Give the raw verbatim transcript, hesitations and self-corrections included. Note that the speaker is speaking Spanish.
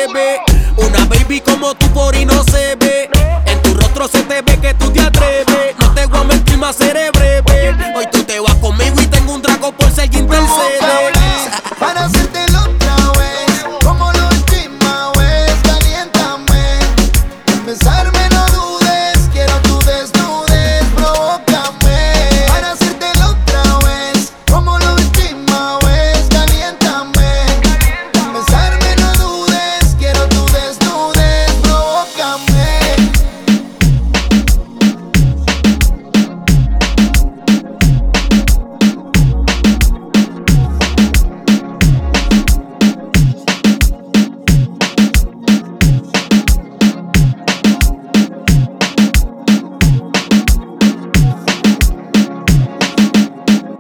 breve. Una baby como tú por ahí no se ve. En tu rostro se te ve que tú te atreves. No te voy a mentir, más cerebre.